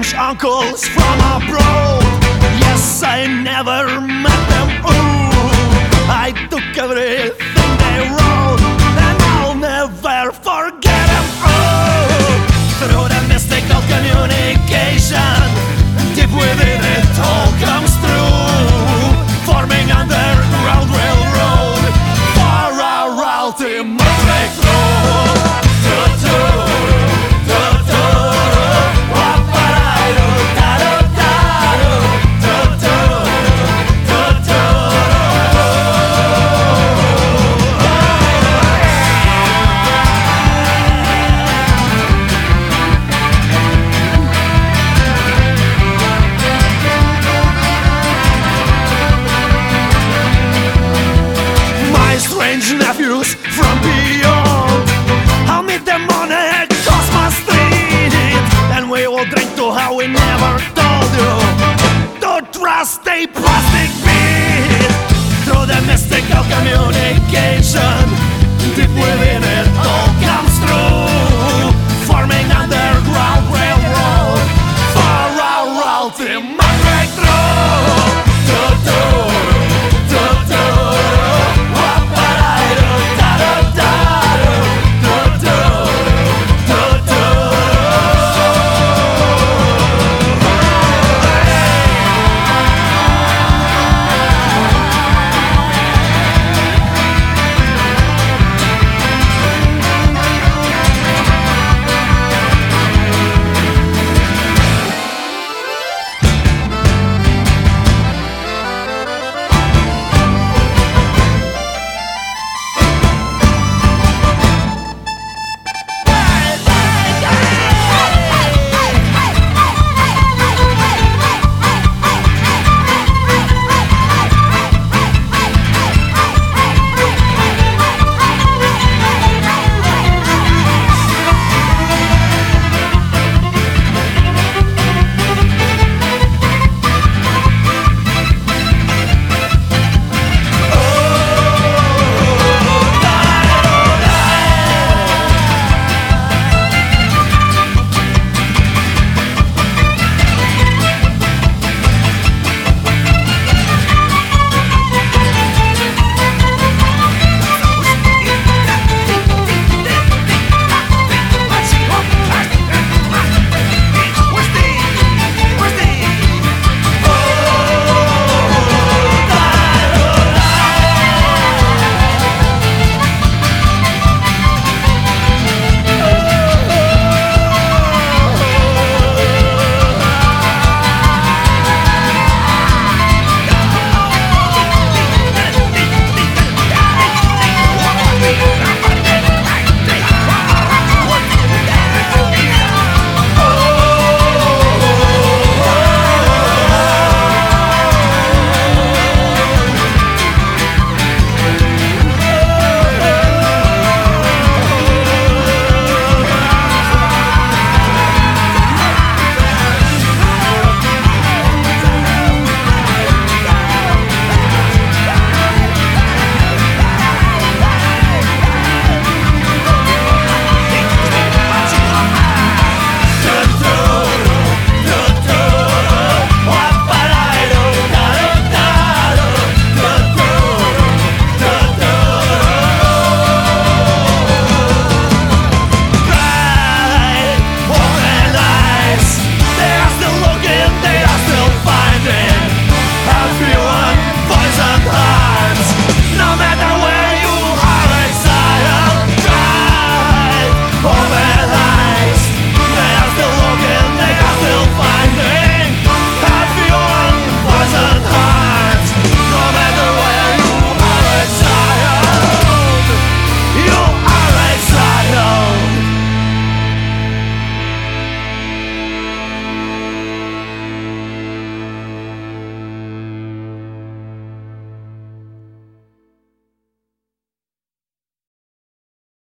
British uncles from abroad. Yes, I never met them. Ooh, I took everything they wrote, and I'll never forget them. Oh, through the mystical communication, deep within it all comes through, forming underground railroad for our ultimate breakthrough. Nephews from beyond, I'll meet them on a Cosmos Street, and we will drink to how we never told you to trust a plastic.